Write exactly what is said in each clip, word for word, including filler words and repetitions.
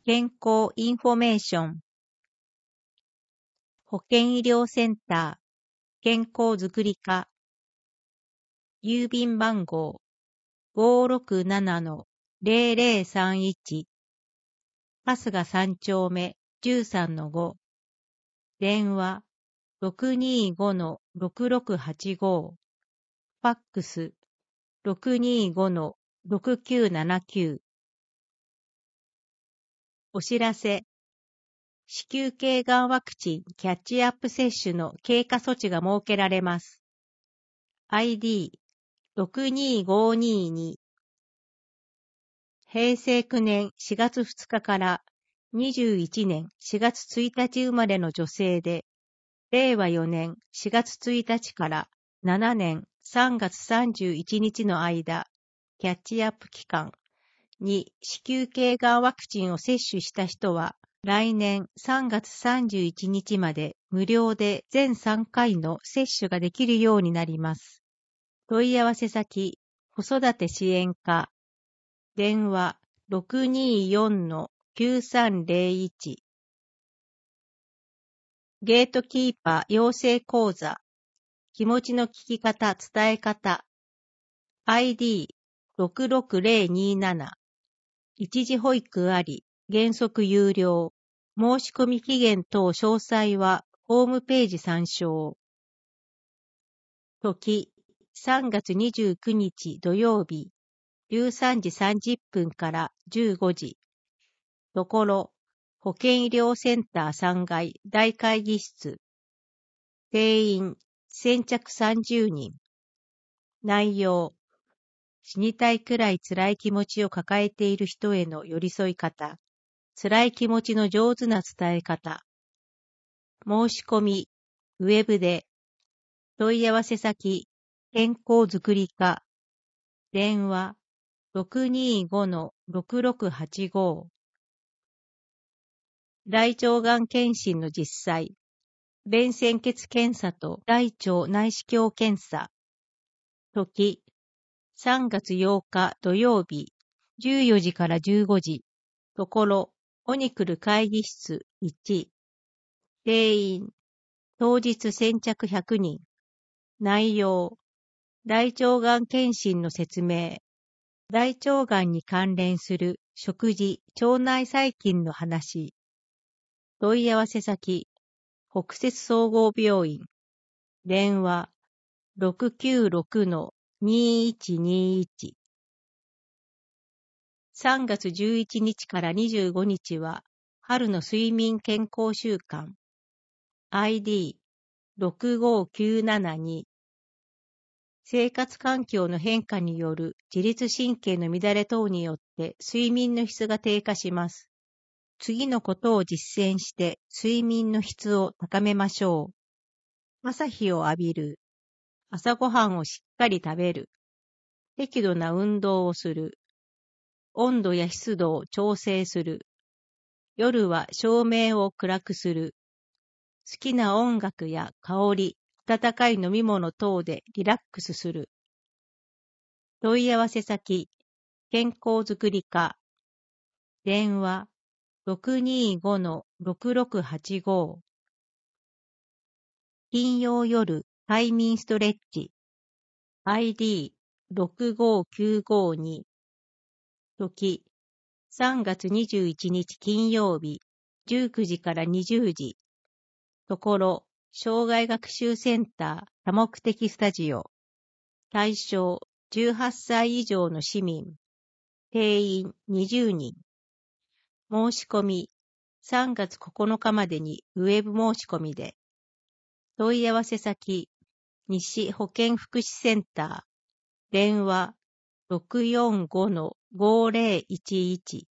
健康インフォメーション、保健医療センター、健康づくり課、郵便番号 ごーろくななのゼロゼロさんいち、春日三丁目 じゅうさんのご、電話 ろくにーごのろくろくはちご、ファックス ろくにーごのろくきゅうななきゅう。お知らせ。子宮頸がんワクチンキャッチアップ接種の経過措置が設けられます。アイディーろくにーごにーに、平成きゅうねんしがつふつかからにじゅういちねんしがつついたち生まれの女性で、れいわよねんしがつついたちからななねんさんがつさんじゅういちにちの間、キャッチアップ期間に子宮頸がんワクチンを接種した人は、来年さんがつさんじゅういちにちまで無料で全さんかいの接種ができるようになります。問い合わせ先、子育て支援課、電話 ろくにーよんのきゅうさんゼロいち。ゲートキーパー養成講座、気持ちの聞き方伝え方、アイディーろくろくゼロにーなな、一時保育あり、原則有料、申し込み期限等詳細はホームページ参照。時、さんがつにじゅうくにち土曜日、じゅうさんじさんじゅっぷんからじゅうごじ。ところ、保健医療センターさんがい大会議室。定員、先着さんじゅうにん。内容、死にたいくらい辛い気持ちを抱えている人への寄り添い方。辛い気持ちの上手な伝え方。申し込み、ウェブで。問い合わせ先、健康づくり課。電話、ろくにーごのろくろくはちご。大腸がん検診の実際。便潜血検査と大腸内視鏡検査。時、さんがつようか土曜日、じゅうよじからじゅうごじ。ところ、オニクル会議室いち。定員、当日先着ひゃくにん。内容、大腸がん検診の説明。大腸がんに関連する食事、腸内細菌の話。問い合わせ先、北摂総合病院。電話、ろくきゅうろくのにいちにいち。さんがつじゅういちにちからにじゅうごにちは、春の睡眠健康週間。アイディーろくごきゅうななに。生活環境の変化による自律神経の乱れ等によって睡眠の質が低下します。次のことを実践して睡眠の質を高めましょう。朝日を浴びる。朝ごはんをしっかり食べる。適度な運動をする。温度や湿度を調整する。夜は照明を暗くする。好きな音楽や香り、温かい飲み物等でリラックスする。問い合わせ先、健康づくり課。電話、ろくにーごのろくろくはちご。金曜夜、快眠ストレッチ。アイディーろくごきゅうごに。時、さんがつにじゅういちにち金曜日、じゅうくじからにじゅうじ。ところ、障害学習センター多目的スタジオ。対象、じゅうはっさい以上の市民。定員にじゅうにん。申し込み、さんがつここのかまでにウェブ申し込みで。問い合わせ先、西保健福祉センター。電話、ろくよんごのごゼロいちいち。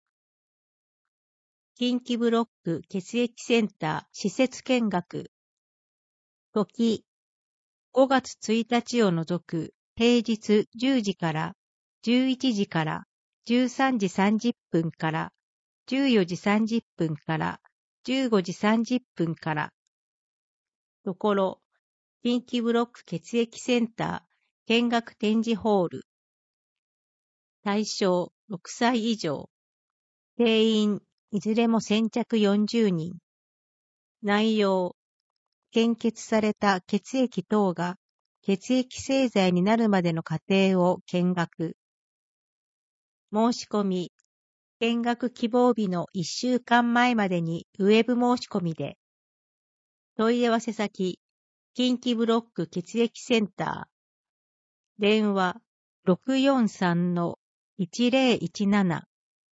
近畿ブロック血液センター施設見学。時、ごがつついたちを除く平日じゅうじからじゅういちじからじゅうさんじさんじゅっぷんからじゅうよじさんじゅっぷんからじゅうごじさんじゅっぷんから。ところ、近畿ブロック血液センター見学展示ホール。対象ろくさい以上。定員いずれも先着よんじゅうにん。内容、献血された血液等が血液製剤になるまでの過程を見学。申し込み、見学希望日のいっしゅうかんまえまでにウェブ申し込みで。問い合わせ先、近畿ブロック血液センター。電話 ろくよんさんのいちぜろいちなな。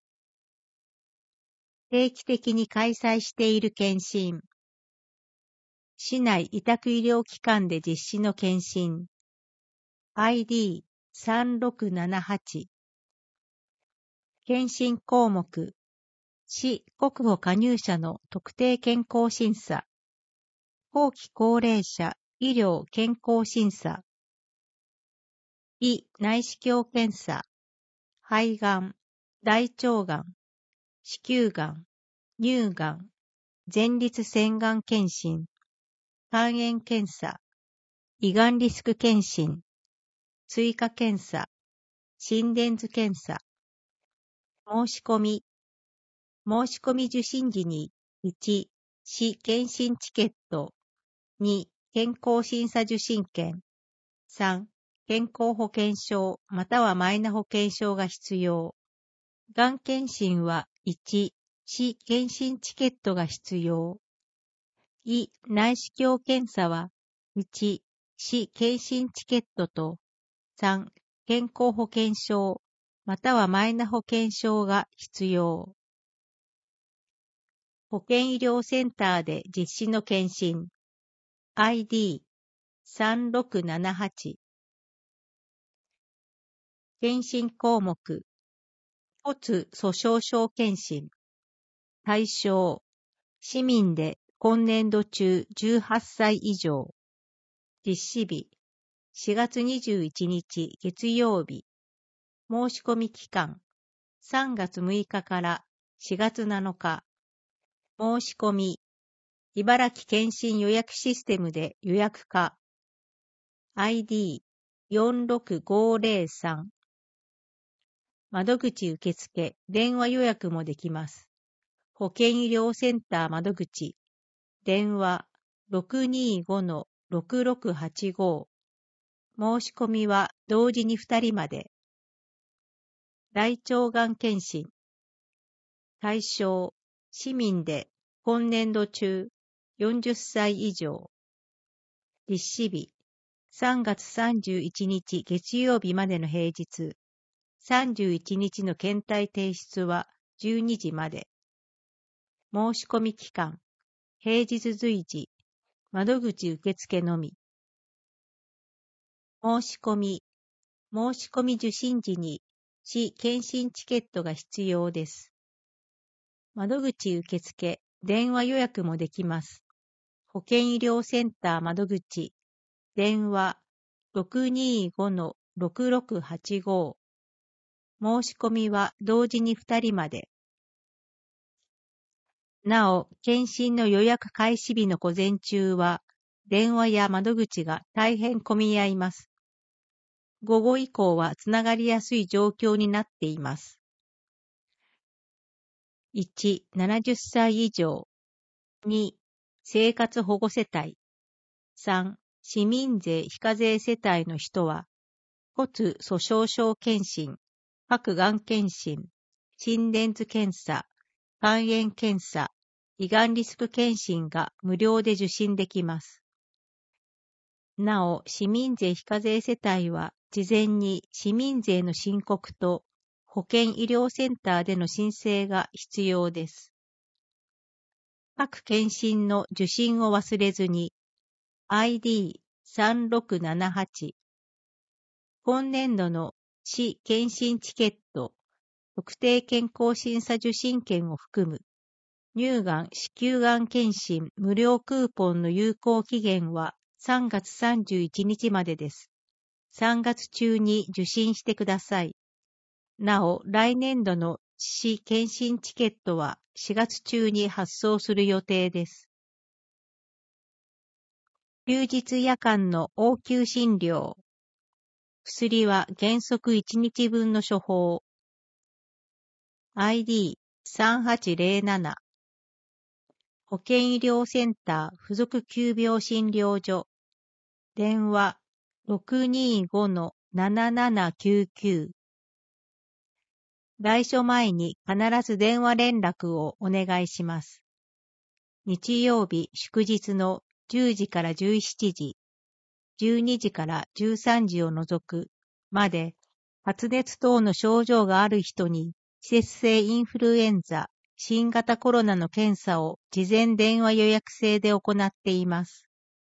定期的に開催している検診。市内委託医療機関で実施の検診。アイディーさんろくななはち。検診項目。市国保加入者の特定健康審査。後期高齢者医療健康審査。胃内視鏡検査。肺がん、大腸がん、子宮がん、乳がん、前立腺がん検診。肝炎検査。胃がんリスク検診。追加検査。心電図検査。申し込み。申し込み受診時に、いち、市検診チケット。に、健康審査受診券。さん、健康保険証またはマイナ保険証が必要。がん検診はいち、市検診チケットが必要。胃内視鏡検査はいち、市検診チケットとさん、健康保険証またはマイナ保険証が必要。保健医療センターで実施の検診。アイディーさんろくななはち。検診項目。骨粗鬆症検診。対象。市民で今年度中じゅうはっさい以上。実施日。しがつにじゅういちにち月曜日。申し込み期間。さんがつむいかからしがつなのか。申し込み。茨城検診予約システムで予約か。アイディーよんろくごぜろさん。窓口受付、電話予約もできます。保健医療センター窓口。電話 ろくにーごのろくろくはちご。申し込みは同時にふたりまで。大腸がん検診。対象、市民で今年度中よんじゅっさい以上。実施日、さんがつさんじゅういちにち月曜日までの平日。さんじゅういちにちの検体提出はじゅうにじまで。申し込み期間、平日随時、窓口受付のみ。申し込み、申し込み受診時に市検診チケットが必要です。窓口受付、電話予約もできます。保健医療センター窓口、電話 ろくにーごのろくろくはちご。申し込みは同時にふたりまで。なお、検診の予約開始日の午前中は、電話や窓口が大変混み合います。午後以降はつながりやすい状況になっています。いち、ななじゅっさい以上。に、生活保護世帯。さん、市民税非課税世帯の人は、骨粗鬆症検診、各がん検診、心電図検査、肝炎検査、胃がんリスク検診が無料で受診できます。なお、市民税非課税世帯は、事前に市民税の申告と保健医療センターでの申請が必要です。各検診の受診を忘れずに、アイディーさんろくななはち。今年度の市検診チケット、特定健康審査受診券を含む、乳がん、子宮がん検診無料クーポンの有効期限はさんがつさんじゅういちにちまでです。さんがつ中に受診してください。なお、来年度の市検診チケットはしがつ中に発送する予定です。休日夜間の応急診療。薬は原則いちにちぶんの処方。アイディーさんはちゼロなな。保健医療センター附属急病診療所。電話 ろくにーごのななななきゅうきゅう。来所前に必ず電話連絡をお願いします。日曜日祝日のじゅうじからじゅうしちじ、じゅうにじからじゅうさんじを除くまで発熱等の症状がある人に季節性インフルエンザ、新型コロナの検査を事前電話予約制で行っています。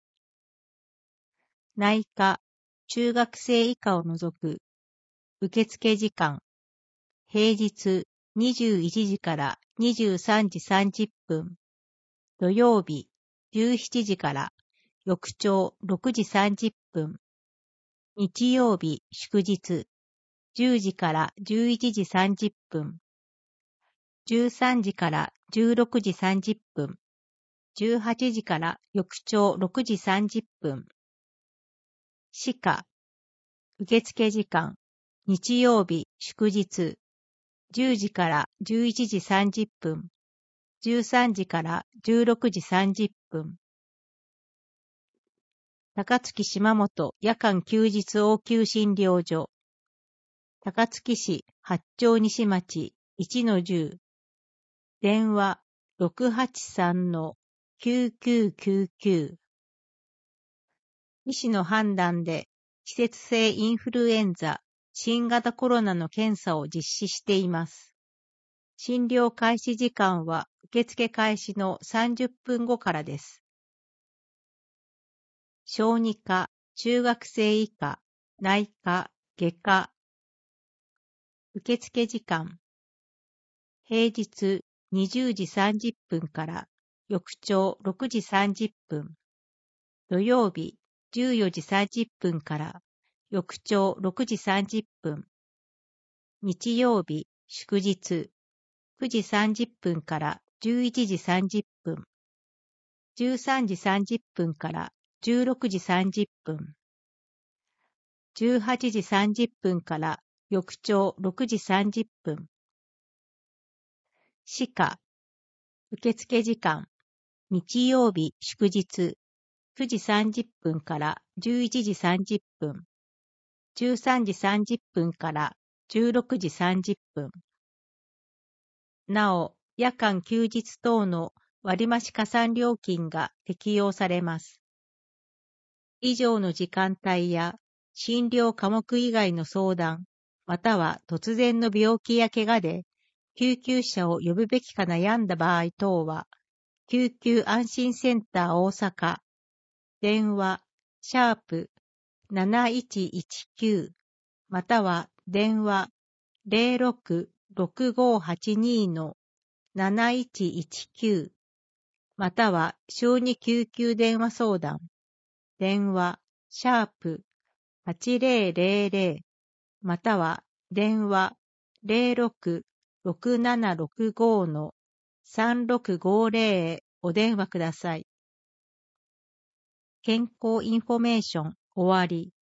内科、中学生以下を除く受付時間、平日にじゅういちじからにじゅうさんじさんじゅっぷん、土曜日じゅうしちじから翌朝ろくじさんじゅっぷん、日曜日祝日じゅうじからじゅういちじさんじゅっぷん、じゅうさんじからじゅうろくじさんじゅっぷん、じゅうはちじから翌朝ろくじさんじゅっぷん。歯科、受付時間、日曜日祝日、じゅうじからじゅういちじさんじゅっぷん、じゅうさんじからじゅうろくじさんじゅっぷん。高槻島本夜間休日応急診療所。高槻市八丁西町 いちのじゅう。電話 ろくはちさんのきゅうきゅうきゅうきゅう。医師の判断で季節性インフルエンザ、新型コロナの検査を実施しています。診療開始時間は受付開始のさんじゅっぷんごからです。小児科、中学生以下、内科、外科。受付時間。平日にじゅうじさんじゅっぷんから翌朝ろくじさんじゅっぷん。土曜日じゅうよじさんじゅっぷんから翌朝ろくじさんじゅっぷん。日曜日祝日くじさんじゅっぷんからじゅういちじさんじゅっぷん。じゅうさんじさんじゅっぷんからじゅうろくじさんじゅっぷん。じゅうはちじさんじゅっぷんから翌朝ろくじさんじゅっぷん。歯科、受付時間、日曜日祝日、くじさんじゅっぷんからじゅういちじさんじゅっぷん。じゅうさんじさんじゅっぷんからじゅうろくじさんじゅっぷん。なお、夜間休日等の割増加算料金が適用されます。以上の時間帯や診療科目以外の相談、または突然の病気や怪我で救急車を呼ぶべきか悩んだ場合等は、救急安心センター大阪、電話、シャープなないちいちきゅう、または電話 ゼロろくろくごはちにのなないちいちきゅう、または小児救急電話相談、電話、シャープはちゼロゼロゼロ、または電話 ゼロろくろくななろくごのさんろくごゼロ へお電話ください。健康インフォメーション終わり。